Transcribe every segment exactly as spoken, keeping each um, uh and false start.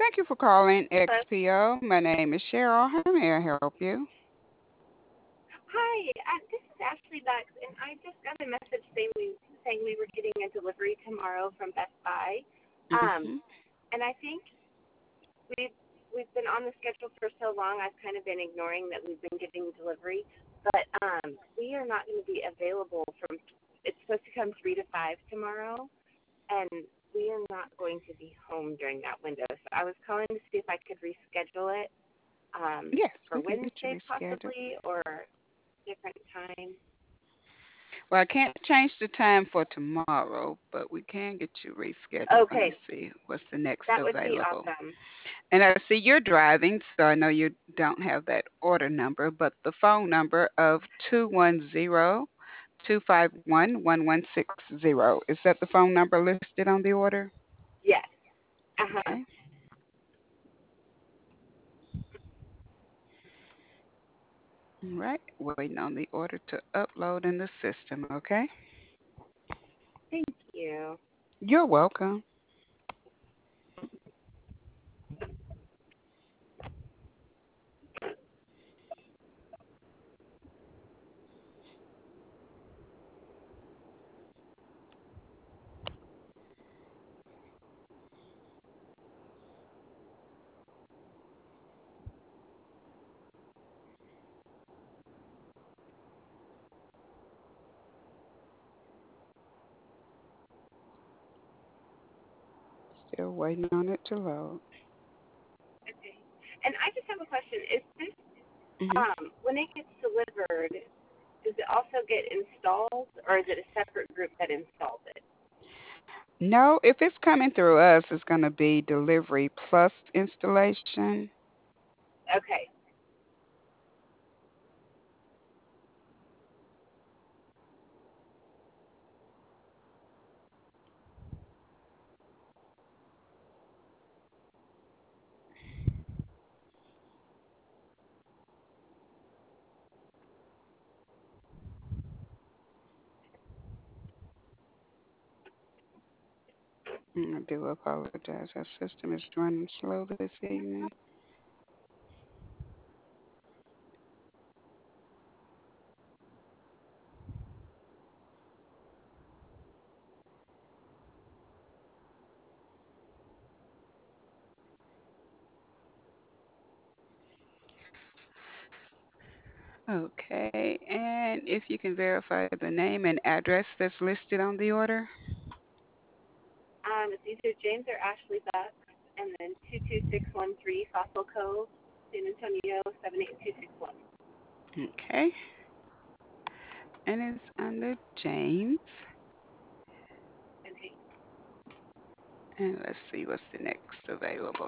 Thank you for calling Hello. X P O. My name is Cheryl. How may I help you? Hi, uh, this is Ashley Bucks, and I just got a message saying we saying we were getting a delivery tomorrow from Best Buy. Um, Hmm. and I think we've we've been on the schedule for so long. I've kind of been ignoring that we've been getting delivery, but um, we are not going to be available from. It's supposed to come three to five tomorrow, and we are not going to be home during that window. So I was calling to see if I could reschedule it um, Yes, for we can get you Wednesday rescheduled. possibly or different time. Well, I can't change the time for tomorrow, but we can get you rescheduled. Let me Okay, see what's the next that would be available. awesome. And I see you're driving, so I know you don't have that order number, but the phone number of two one zero, two five one, one one six zero, is that the phone number listed on the order? Yes. Uh huh. Okay. All right. Waiting on the order to upload in the system, okay? Thank you. You're welcome. Still waiting on it to load. Okay. And I just have a question. Is this Hmm. um when it gets delivered, does it also get installed, or is it a separate group that installs it? No, if it's coming through us, it's going to be delivery plus installation. Okay. Mm, I do apologize. Our system is running slow this evening. Okay, and if you can verify the name and address that's listed on the order. Um, it's either James or Ashley Bucks, and then two two six one three Fossil Cove, San Antonio seven eight two six one. Okay, and it's under James. Okay. And let's see what's the next available.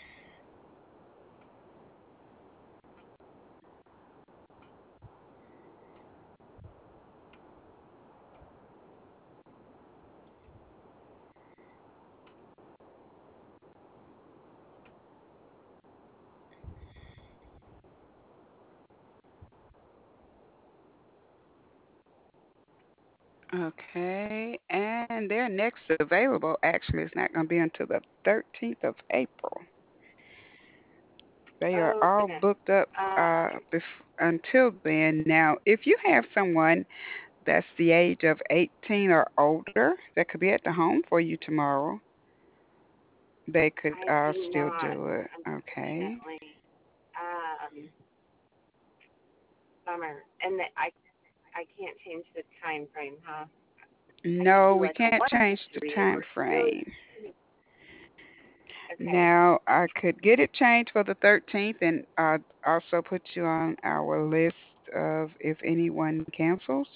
Okay, and their next available actually is not going to be until the thirteenth of April. They are Oh all goodness. booked up uh, Um, bef- until then. Now, if you have someone that's the age of eighteen or older that could be at the home for you tomorrow, they could I uh, do still not, do it. Okay. unfortunately. Um, bummer. And that I I can't change the time frame, huh? I could No, do we like a can't one to change the three time or really. frame. Okay. Now, I could get it changed for the thirteenth and uh, also put you on our list of if anyone cancels.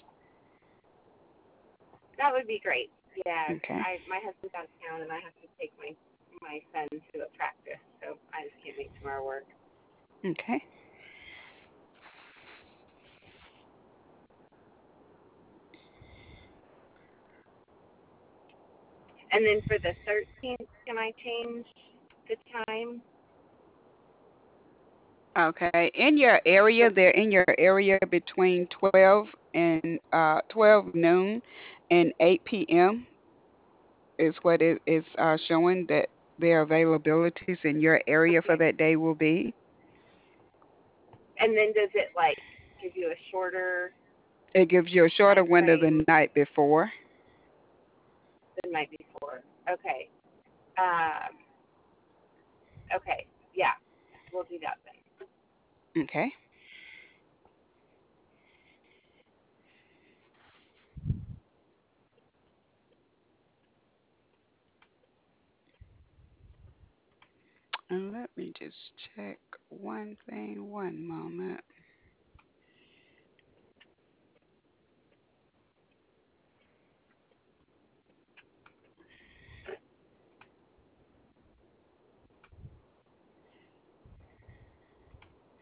That would be great. Yeah, Okay. I my husband's out of town and I have to take my my son to a practice, so I just can't make tomorrow work. Okay. And then for the thirteenth, can I change the time? Okay. In your area, So, they're in your area between twelve and uh, twelve noon and eight p m is what it is uh, showing that their availabilities in your area for Okay. that day will be. And then does it like give you a shorter It gives you a shorter time window frame the night before. the night before? Okay. Um, okay. Yeah, we'll do that then. Okay. And let me just check one thing, one moment.